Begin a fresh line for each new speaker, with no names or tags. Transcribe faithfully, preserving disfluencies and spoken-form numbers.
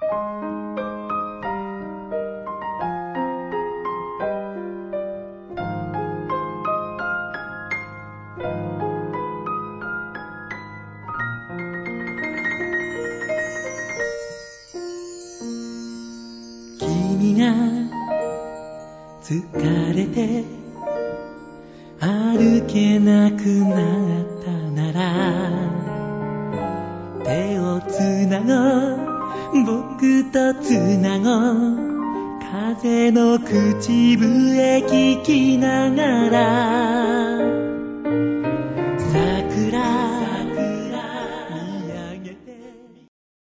君が疲れて歩けなくなったなら手をつなごう僕とつなごう風の口笛聞きながら